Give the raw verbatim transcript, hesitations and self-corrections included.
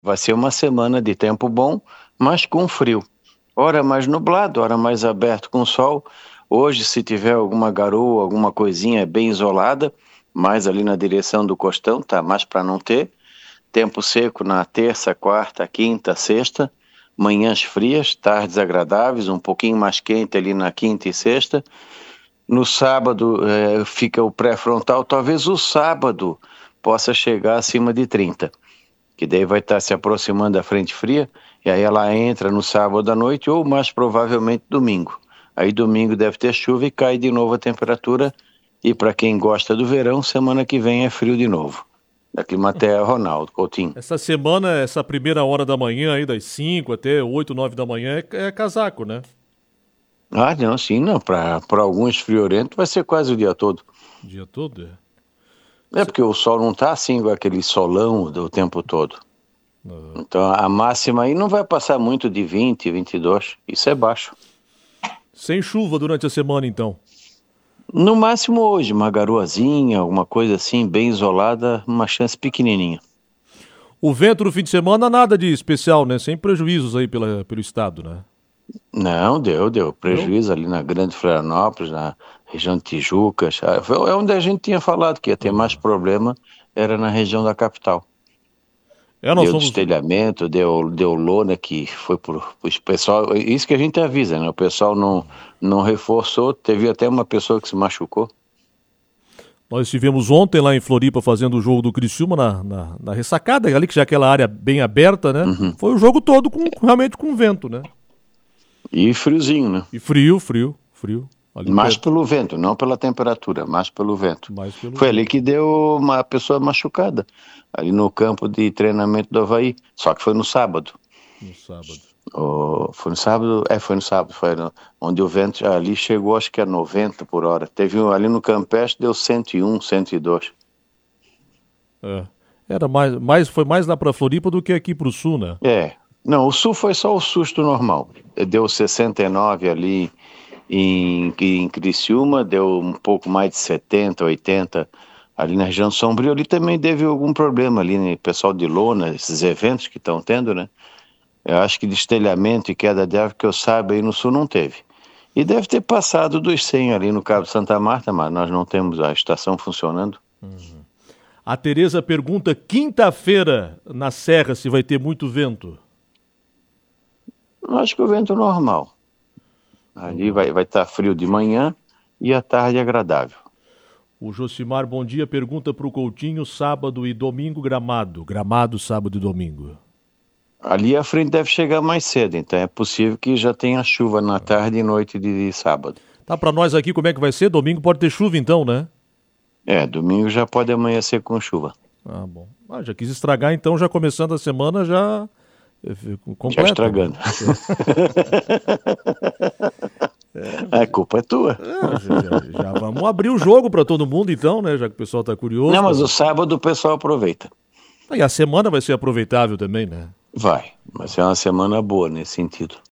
Vai ser uma semana de tempo bom, mas com frio. Ora mais nublado, ora mais aberto com sol. Hoje, se tiver alguma garoa, alguma coisinha bem isolada, mais ali na direção do costão, tá? Mais para não ter. Tempo seco na terça, quarta, quinta, sexta. Manhãs frias, tardes agradáveis, um pouquinho mais quente ali na quinta e sexta. No sábado eh, fica o pré-frontal, talvez o sábado possa chegar acima de trinta, que daí vai estar se aproximando da frente fria, e aí ela entra no sábado à noite ou mais provavelmente domingo. Aí domingo deve ter chuva e cai de novo a temperatura, e para quem gosta do verão, semana que vem é frio de novo. Da Climatea, Ronaldo Coutinho. Essa semana, essa primeira hora da manhã aí, das cinco até oito, nove da manhã, é, é casaco, né? Ah, não, sim, não. Para alguns friorentos vai ser quase o dia todo. O dia todo, é? É porque o sol não está assim com aquele solão do tempo todo. Uhum. Então a máxima aí não vai passar muito de vinte, vinte e dois. Isso é baixo. Sem chuva durante a semana, então? No máximo hoje, uma garoazinha, alguma coisa assim, bem isolada, uma chance pequenininha. O vento no fim de semana, nada de especial, né? Sem prejuízos aí pela, pelo estado, né? Não, deu, deu prejuízo deu? ali na Grande Florianópolis, na região de Tijucas. É onde a gente tinha falado que ia ter uhum. mais problema, era na região da capital. É, nós deu somos... destelhamento, deu, deu lona, que foi por, por pessoal, isso que a gente avisa, né? O pessoal não, não reforçou, teve até uma pessoa que se machucou. Nós estivemos ontem lá em Floripa fazendo o jogo do Criciúma na, na, na ressacada, ali que já é aquela área bem aberta, né? Uhum. Foi o jogo todo com, realmente com vento, né? E friozinho, né? E frio, frio, frio. Ali mais perto. Pelo vento, não pela temperatura, mais pelo vento. Mais pelo Foi vento. ali que deu uma pessoa machucada, ali no campo de treinamento do Avaí, só que foi no sábado. No sábado. Oh, foi no sábado? É, foi no sábado, foi no, onde o vento ali chegou acho que a noventa por hora. Teve um ali no Campestre, deu cento e um, cento e dois. É, era mais, mais, foi mais lá pra Floripa do que aqui pro sul, né? É, não, o sul foi só o susto normal. Deu sessenta e nove ali em, em Criciúma, deu um pouco mais de setenta, oitenta ali na região Sombrio. Ali também teve algum problema ali, né? Pessoal de lona, esses eventos que estão tendo, né? Eu acho que destelhamento e queda de árvore que eu saiba aí no sul não teve. E deve ter passado dos cem ali no Cabo Santa Marta, mas nós não temos a estação funcionando. Uhum. A Tereza pergunta, quinta-feira na Serra se vai ter muito vento? Eu acho que o vento é normal. Ali uhum. vai vai estar frio de manhã e à tarde agradável. O Josimar, bom dia, pergunta para o Coutinho, sábado e domingo Gramado. Gramado, sábado e domingo. Ali a frente deve chegar mais cedo, então é possível que já tenha chuva na tarde e noite de sábado. Tá, para nós aqui como é que vai ser? Domingo pode ter chuva então, né? É, domingo já pode amanhecer com chuva. Ah, bom. Ah, já quis estragar então, já começando a semana já... Completo. Já estragando. É, a culpa é tua. É, já, já, já vamos abrir o jogo para todo mundo então, né? Já que o pessoal tá curioso. Não, mas tá... o sábado o pessoal aproveita. E a semana vai ser aproveitável também, né? Vai, vai ser uma semana boa nesse sentido.